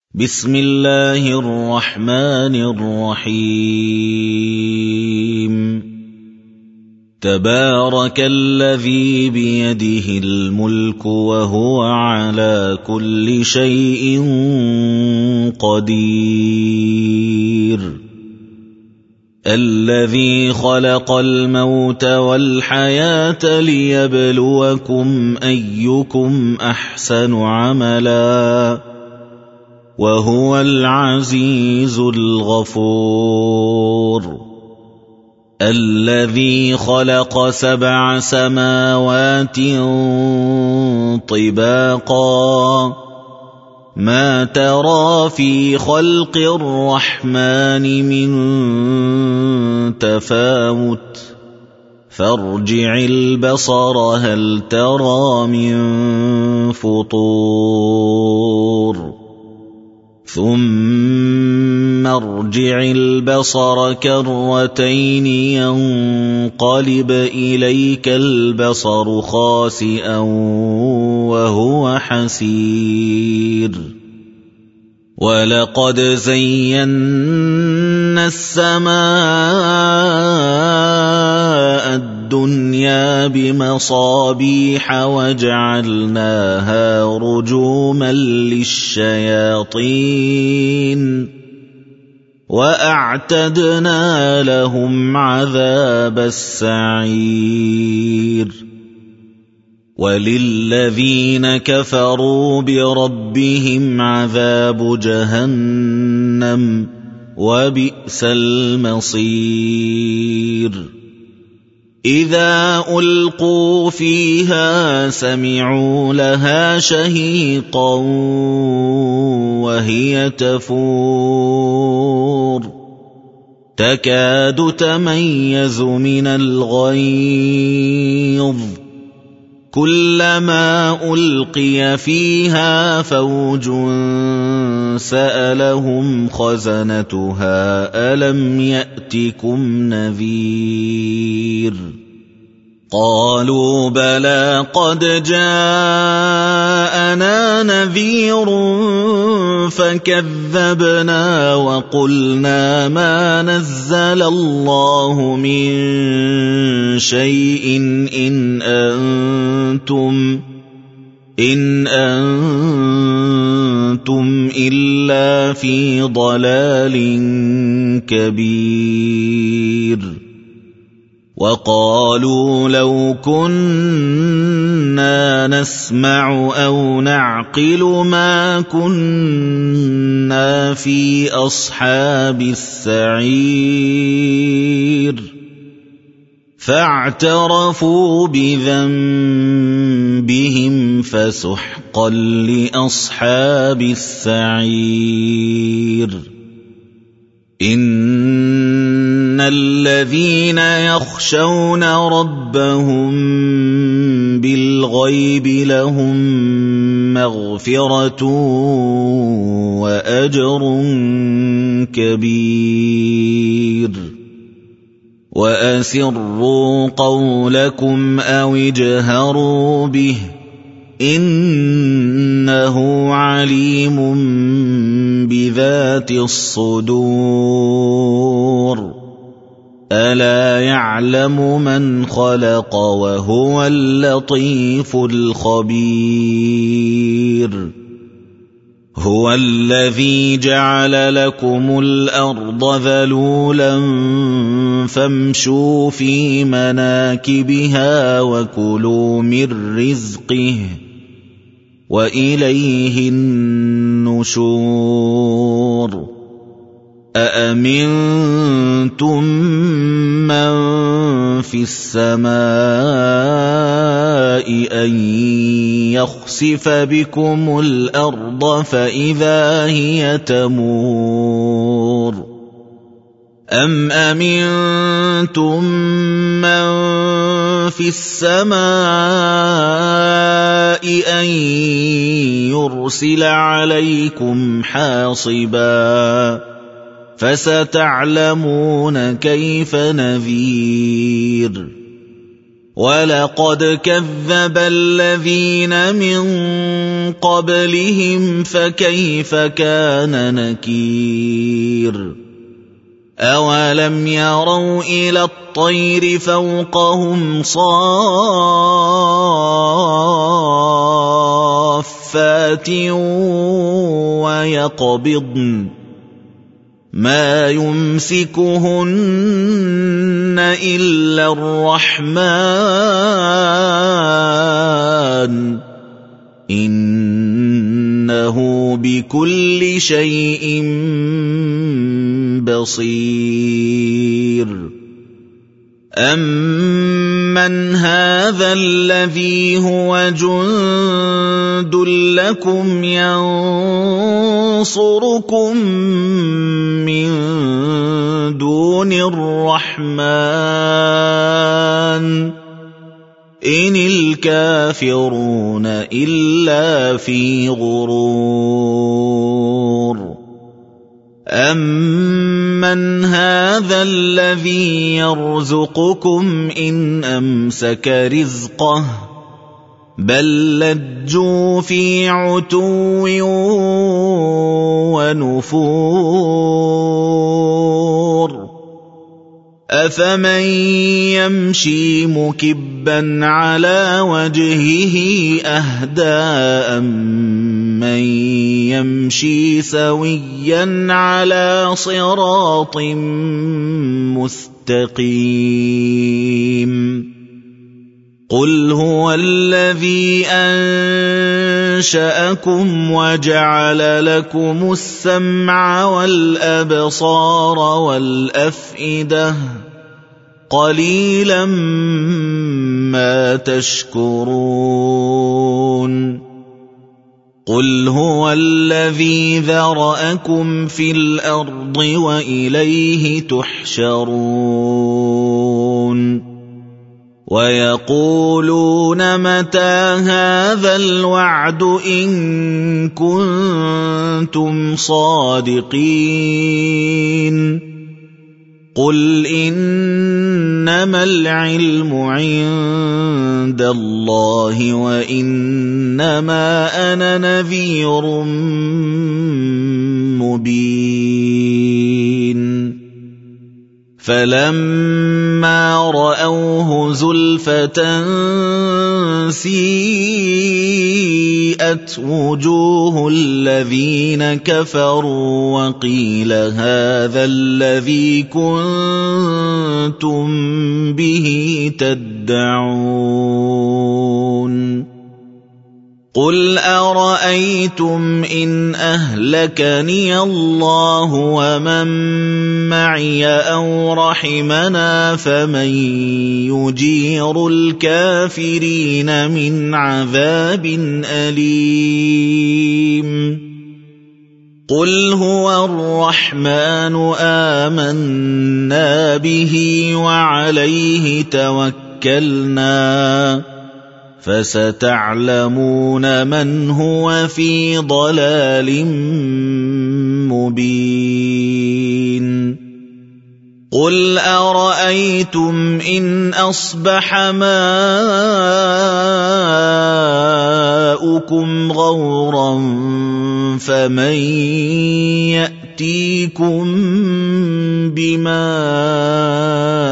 بسم الله الرحمن الرحيم تبارك الذي بيده الملك وهو على كل شيء قدير الذي خلق الموت والحياة ليبلوكم أيكم أحسن عملا وهو العزيز الغفور الذي خلق 7 سماوات طباقا ما ترى في خلق الرحمن من تفاوت فارجع البصر هل ترى من فطور ثم ارجع البصر كرتين ينقلب إليك البصر خاسئا وهو حسير ولقد زينا السماء الدنيا بمصابيح وجعلناها رجوما للشياطين وأعتدنا لهم عذاب السعير وللذين كفروا بربهم عذاب جهنم وبئس المصير إذا ألقوا فيها سمعوا لها شهيقا وهي تفور تكاد تميز من الغيظ كلما ألقي فيها فوج سألهم خزنتها ألم يأتكم نذير قالوا بلى قد جاءنا نذير فكذبنا وقلنا ما نزل الله من شيء إن أنتم إلا في ضلال كبير وقالوا لو كنا نسمع أو نعقل ما كنا في أصحاب السعير فاعترفوا بذنبهم فسحقا لأصحاب السعير إن الذين يخشون ربهم بالغيب لهم مغفرة وأجر كبير وأسروا قولكم أو اجهروا به إنه عليم بذات الصدور ألا يعلم من خلق وهو اللطيف الخبير هو الذي جعل لكم الأرض ذلولا فامشوا في مناكبها وكلوا من رزقه وإليه النشور أأمنتم من في السماء أن يخسف بكم الأرض فإذا هي تمور أم أمنتم من في السماء أن يرسل عليكم حاصبا فستعلمون كيف نذير وَلَقَدْ كَذَّبَ الَّذِينَ مِن قَبْلِهِمْ فَكَيْفَ كَانَ نَكِيرِ أَوَلَمْ يَرَوْا إِلَى الطَّيْرِ فَوْقَهُمْ صَافَّاتٍ وَيَقْبِضْنَ مَا يُمْسِكُهُنَّ إِلَّا الرَّحْمَنُ إِنَّهُ بِكُلِّ شَيْءٍ بَصِيرٌ أَمَّنْ هَذَا الَّذِي هُوَ جُندٌ لَّكُمْ يَنصُرُكُم مِّن دُونِ الرَّحْمَنِ إِنِ الْكَافِرُونَ إِلَّا فِي غُرُورٍ أَمَّنْ هَذَا الَّذِي يَرْزُقُكُمْ إِنْ أَمْسَكَ رِزْقَهُ بَل لَّجُّوا فِي عُتُوٍّ وَنُفُورٍ أَفَمَن يَمْشِي مُكِبًّا عَلَى وَجْهِهِ أَهْدَىٰ أَمَّن يَمْشِي سَوِيًّا عَلَىٰ صِرَاطٍ مُّسْتَقِيمٍ قُلْ هُوَ الَّذِي أَنشَأَكُمْ وَجَعَلَ لَكُمُ السَّمْعَ وَالْأَبْصَارَ وَالْأَفْئِدَةَ قَلِيلًا مَّا تَشْكُرُونَ قُلْ هُوَ الَّذِي ذَرَأَكُمْ فِي الْأَرْضِ وَإِلَيْهِ تُحْشَرُونَ وَيَقُولُونَ مَتَىٰ هَٰذَا الْوَعْدُ إِن كُنتُمْ صَادِقِينَ قُلْ إِنَّمَا الْعِلْمُ عِندَ اللَّهِ وَإِنَّمَا أَنَا نَذِيرٌ مُّبِينٌ فَلَمَّا رَأَوْهُ زُلْفَةً سِيئَتْ وُجُوهُ الَّذِينَ كَفَرُوا وَقِيلَ هَٰذَا الَّذِي كُنتُم بِهِ تَدَّعُونَ قُلْ أَرَأَيْتُمْ إِنْ أَهْلَكَنِيَ اللَّهُ وَمَن مَّعِيَ أَوْ رَحِمَنَا فَمَن يُجِيرُ الْكَافِرِينَ مِنْ عَذَابٍ أَلِيمٍ قُلْ هُوَ الرَّحْمَنُ آمَنَّا بِهِ وَعَلَيْهِ تَوَكَّلْنَا فَسَتَعْلَمُونَ مَنْ هُوَ فِي ضَلَالٍ مُّبِينٍ قُلْ أَرَأَيْتُمْ إِنْ أَصْبَحَ مَاؤُكُمْ غَوْرًا فَمَن يَأْتِيكُم بِمَاءٍ